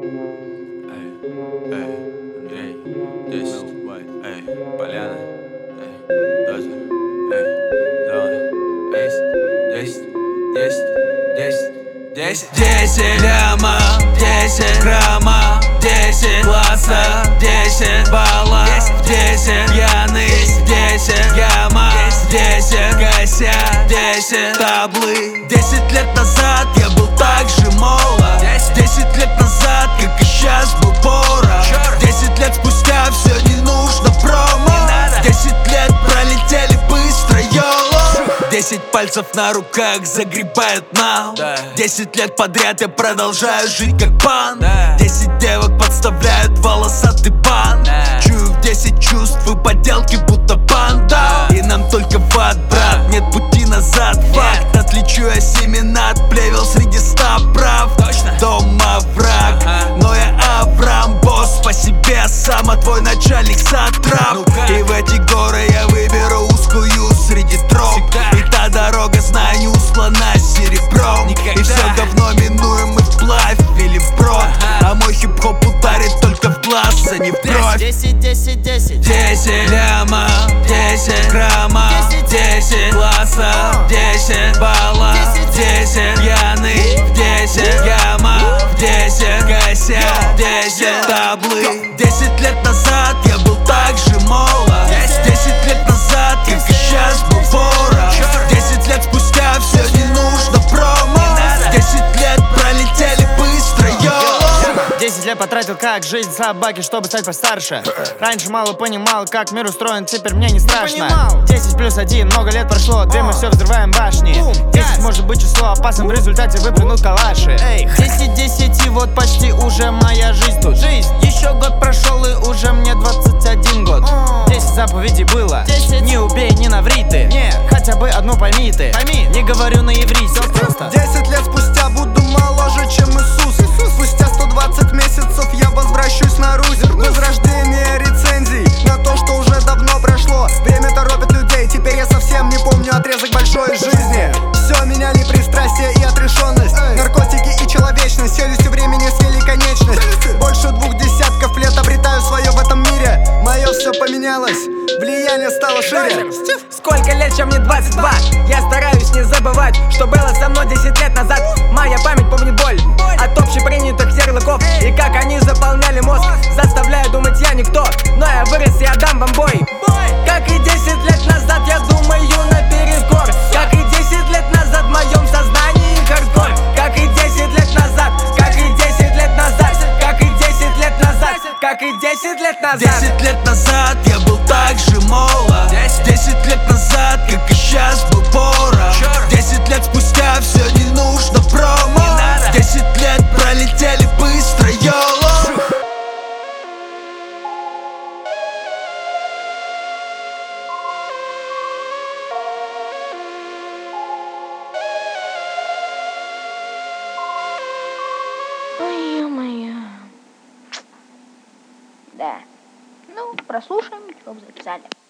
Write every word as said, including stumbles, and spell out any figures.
Эй, эй, Андрей, десять, эй, Поляна, эй, Дозер, эй, зона, десять, десять, десять, десять, десять лямов, десять граммов, десять класса, десять баллов, десять пьяный, десять ямов, десять кося, десять таблы. Десять лет назад я был так же молод, десять лет назад, как и сейчас, был порох. Десять лет спустя все не нужно промо. Десять лет пролетели быстро, йоло. Десять пальцев на руках загребают нау. Десять лет подряд я продолжаю жить как пан. Десять девок подставляют волосатый бан. Чую в десять чувств и поделки будто банда. И нам только в ад, брат, нет пути назад. Факт, отличу я семена от плевел среди ста прав. Дома враг, но я Авраам, босс по себе сам, а твой начальник сатрап. И в эти горы я выберу узкую среди троп. И та дорога, знаю, не услана серебром. И все говно минуем мы вплавь или вброд. А мой хип-хоп ударит только в глаз, а не в бровь. Десять, десять, десять, десять лямов, десять граммов, десять класса, десять баллов, десять пьяный, десять ямов, десять кося, десять таблы. Десять лет назад я был так же молод. Десять лет назад, как и сейчас, был порох. Десять лет спустя все не нужно промо. Десять лет пролетели быстро, йоло. Десять лет потратил как жизнь собаки, чтобы стать постарше. Раньше мало понимал, как мир устроен, теперь мне не страшно. Десять плюс один, много лет прошло, где мы все взрываем башни. Десять может быть число опасным, в результате выплюнут калаши. Десять, десять и вот почти уже моя жизнь тут. Жизнь, еще год прошел и уже мне двадцать один год. Десять заповедей было, не убей, не наври ты. Хотя бы одну пойми ты, не говорю на иврите, все просто. Десять лет спустя буду моложе, чем Иисус. Спустя сто двадцать месяцев я возвращусь на Русь. Возрождение рецензий на то, что уже давно прошло. Время торопит людей, теперь я совсем не помню отрезок большой жизни. Все меняли пристрастие и отрешенность, наркотики и человечность. Челюстью времени съели конечность. Больше двух десятков лет обретаю свое в этом мире. Мое все поменялось, влияние стало шире. Сколько лет, чем мне двадцать два. Я стараюсь не забывать, что было со мной десять лет назад. Моя память помнит боль от общепринятых ярлыков и как они заполняли мозг, заставляя думать я никто. Но я вырос, я дам вам бой. Как и десять лет назад я думаю наперекор. Как и десять лет назад в моем сознании хардкор. Как и десять лет назад, как и десять лет назад, как и десять лет назад, как и десять лет назад. Десять лет назад я был так же молод. Десять лет назад, как и сейчас, был порох. Десять лет спустя все не нужно промо. Десять лет пролетели быстро, йоло. Ой, ё-моё. Да. Ну, прослушаем, что записали.